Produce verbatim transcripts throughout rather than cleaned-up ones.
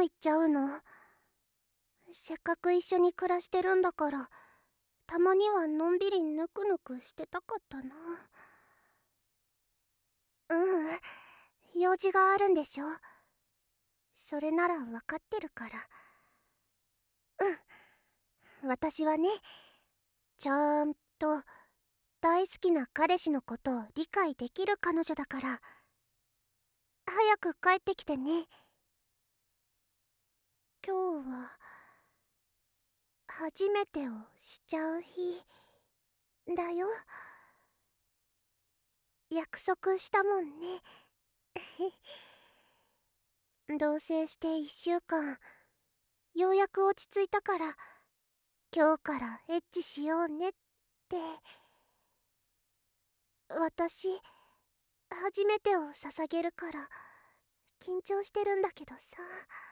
言っちゃうの？せっかく一緒に暮らしてるんだから、たまにはのんびりぬくぬくしてたかったな。ううん、用事があるんでしょ。それなら分かってるから。うん、私はね、ちゃんと大好きな彼氏のことを理解できる彼女だから。早く帰ってきてね。今日は初めてをしちゃう日だよ。約束したもんね。同棲していっしゅうかん、ようやく落ち着いたから、今日からエッチしようねって。私初めてを捧げるから緊張してるんだけどさ。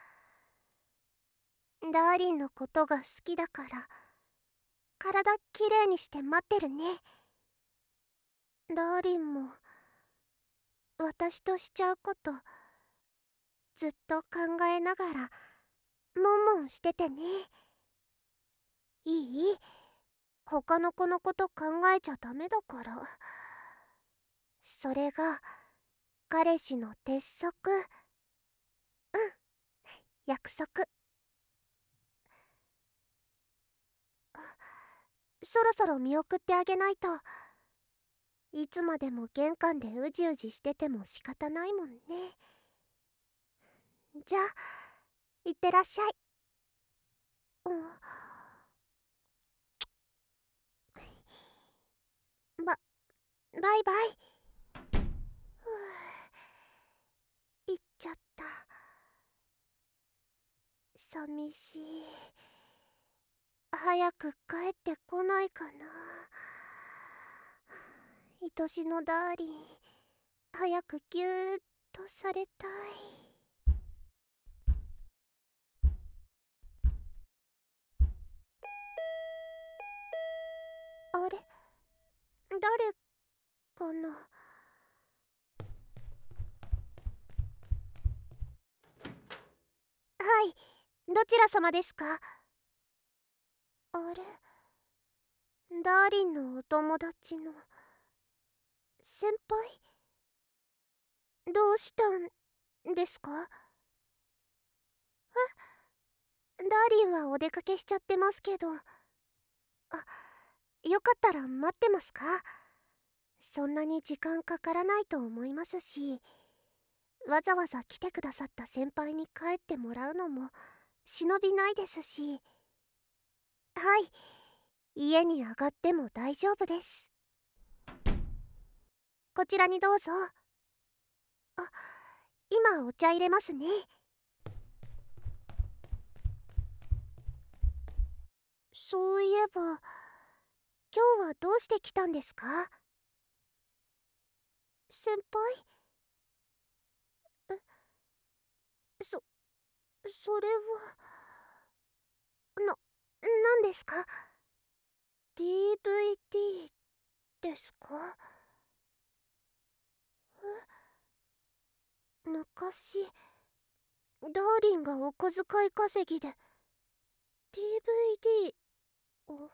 ダーリンのことが好きだから、体きれいにして待ってるね。ダーリンも私としちゃうことずっと考えながらもんもんしててね。いい？他の子のこと考えちゃダメだから。それが彼氏の鉄則。うん、約束。そろそろ見送ってあげないと。いつまでも玄関でうじうじしてても仕方ないもんね。じゃあいってらっしゃい。うん、ばバイバイ。ふう、行っちゃった。寂しい。早く帰ってこないかな。愛しのダーリン、早くギューッとされたい。あれ、誰かな。はい、どちら様ですか？あれ、ダーリンのお友達の先輩？どうしたんですか？え、ダーリンはお出かけしちゃってますけど。あ、よかったら待ってますか？そんなに時間かからないと思いますし、わざわざ来てくださった先輩に帰ってもらうのも忍びないですし。はい、家に上がっても大丈夫です。こちらにどうぞ。あ、今お茶入れますね。そういえば、今日はどうして来たんですか？先輩？え、そ、それは、な、何ですか？ ディーブイディー ですか？え、昔、ダーリンがお小遣い稼ぎで ディーブイディー を。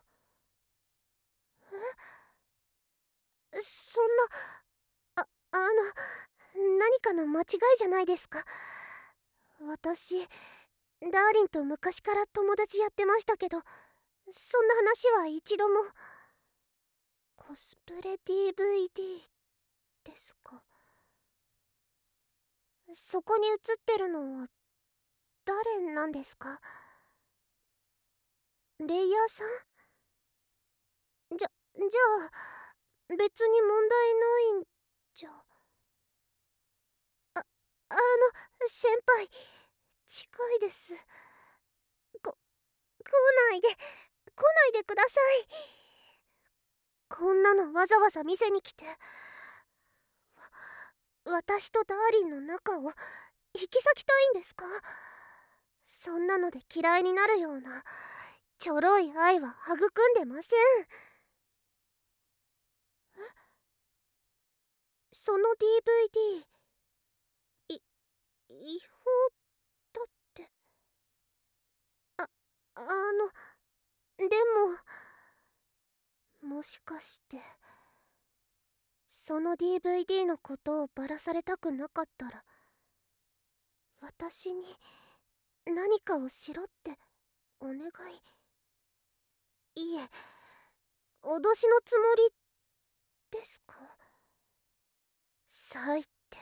え、そんな、あ、あの、何かの間違いじゃないですか？私、ダーリンと昔から友達やってましたけど、そんな話は一度も。コスプレ ディーブイディー ですか？そこに写ってるのは誰なんですか？レイヤーさん？じゃ、じゃあ別に問題ないんじゃ。あ、あの、先輩、近いです。こ、来ないで、来ないでください。こんなのわざわざ店に来て。わ私とダーリンの仲を引き裂きたいんですか？そんなので嫌いになるようなちょろい愛は育んでません。え、その ディーブイディー、い違法だって。 しかしてその ディーブイディー のことをばらされたくなかったら私に何かをしろってお願い。いえ、脅しのつもりですか？最低。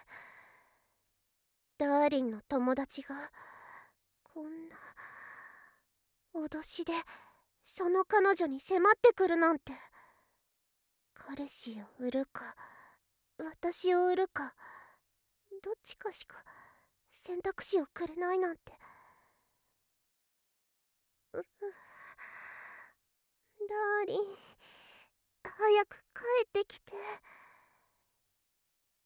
ダーリンの友達がこんな脅しでその彼女に迫ってくるなんて。彼氏を売るか私を売るかどっちかしか選択肢をくれないなんて。ううダーリン、早く帰ってきて。